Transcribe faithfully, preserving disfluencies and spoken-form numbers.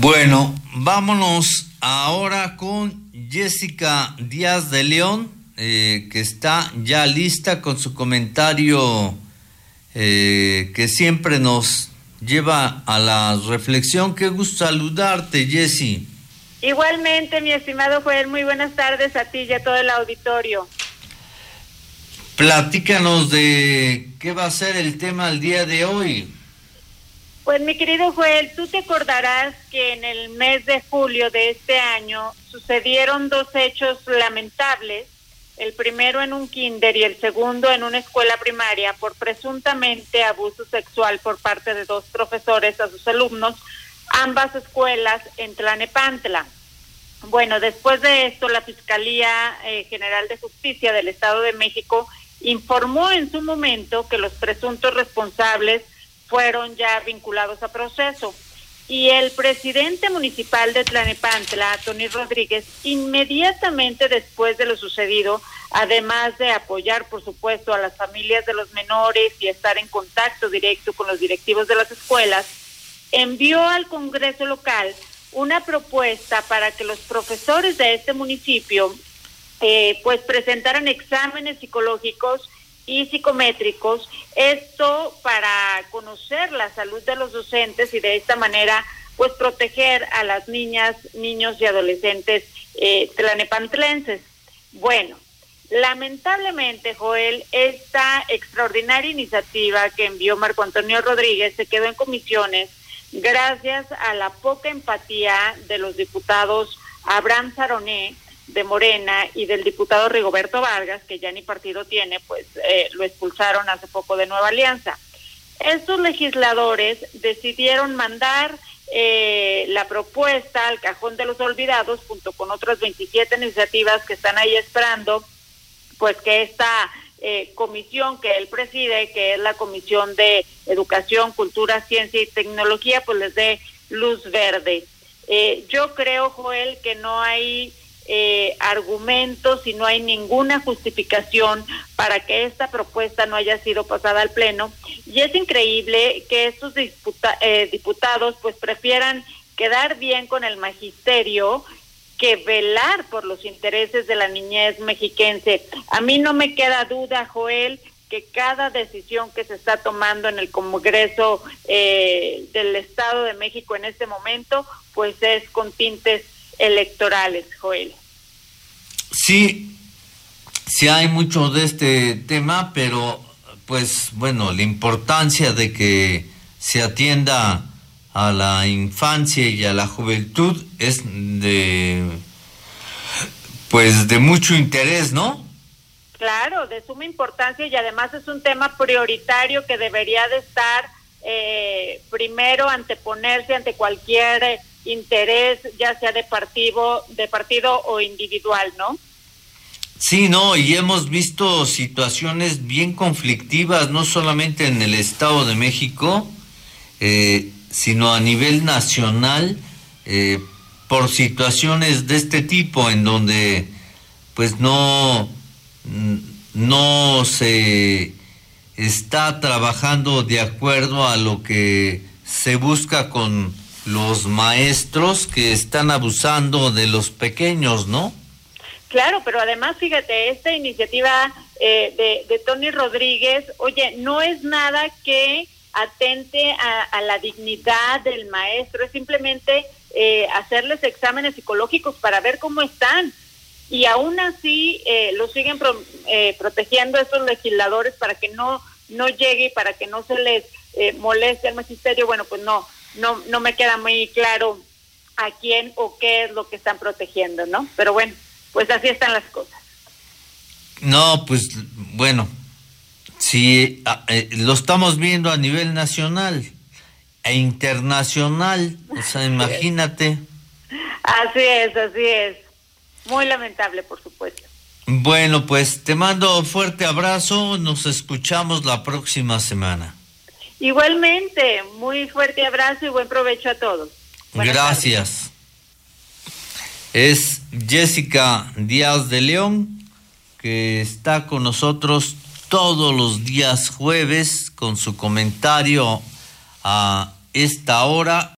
Bueno, vámonos ahora con Jessica Díaz de León, eh, que está ya lista con su comentario eh, que siempre nos lleva a la reflexión. Qué gusto saludarte, Jessy. Igualmente, mi estimado Joel, muy buenas tardes a ti y a todo el auditorio. Platícanos de qué va a ser el tema el día de hoy. Pues mi querido Joel, tú te acordarás que en el mes de julio de este año sucedieron dos hechos lamentables, el primero en un kinder y el segundo en una escuela primaria por presuntamente abuso sexual por parte de dos profesores a sus alumnos, ambas escuelas en Tlalnepantla. Bueno, después de esto, la Fiscalía eh, General de Justicia del Estado de México informó en su momento que los presuntos responsables fueron ya vinculados a proceso. Y el presidente municipal de Tlalnepantla, Tony Rodríguez, inmediatamente después de lo sucedido, además de apoyar, por supuesto, a las familias de los menores y estar en contacto directo con los directivos de las escuelas, envió al Congreso local una propuesta para que los profesores de este municipio eh, pues presentaran exámenes psicológicos y psicométricos, esto para conocer la salud de los docentes y de esta manera pues proteger a las niñas, niños y adolescentes eh, tlalnepantlenses. Bueno, lamentablemente, Joel, esta extraordinaria iniciativa que envió Marco Antonio Rodríguez se quedó en comisiones gracias a la poca empatía de los diputados Abraham Saroné de Morena y del diputado Rigoberto Vargas, que ya ni partido tiene, pues eh, lo expulsaron hace poco de Nueva Alianza. Estos legisladores decidieron mandar eh, la propuesta al cajón de los olvidados junto con otras veintisiete iniciativas que están ahí esperando, pues que esta eh, comisión que él preside, que es la Comisión de Educación, Cultura, Ciencia y Tecnología, pues les dé luz verde. Eh, yo creo, Joel, que no hay Eh, argumentos y no hay ninguna justificación para que esta propuesta no haya sido pasada al Pleno, y es increíble que estos disputa, eh, diputados pues prefieran quedar bien con el magisterio que velar por los intereses de la niñez mexiquense. A mí no me queda duda, Joel, que cada decisión que se está tomando en el Congreso eh, del Estado de México en este momento pues es con tintes electorales, Joel. Sí, sí hay mucho de este tema, pero pues bueno, la importancia de que se atienda a la infancia y a la juventud es de pues de mucho interés, ¿no? Claro, de suma importancia, y además es un tema prioritario que debería de estar eh, primero anteponerse ante cualquier eh, interés, ya sea de partido, de partido o individual, ¿no? Sí, no, y hemos visto situaciones bien conflictivas, no solamente en el Estado de México, eh, sino a nivel nacional, eh, por situaciones de este tipo, en donde pues no, no se está trabajando de acuerdo a lo que se busca con los maestros que están abusando de los pequeños, ¿no? Claro, pero además, fíjate, esta iniciativa eh, de, de Tony Rodríguez, oye, no es nada que atente a, a la dignidad del maestro, es simplemente eh, hacerles exámenes psicológicos para ver cómo están. Y aún así eh, lo siguen pro, eh, protegiendo estos legisladores para que no, no llegue y para que no se les eh, moleste al magisterio. Bueno, pues no. No, no me queda muy claro a quién o qué es lo que están protegiendo, ¿no? Pero bueno, pues así están las cosas. No, pues bueno, si eh, lo estamos viendo a nivel nacional e internacional, o sea, imagínate. Así es, así es. Muy lamentable, por supuesto. Bueno, pues te mando un fuerte abrazo, nos escuchamos la próxima semana. Igualmente, muy fuerte abrazo y buen provecho a todos. Buenas Gracias. Tardes. Es Jessica Díaz de León, que está con nosotros todos los días jueves con su comentario a esta hora.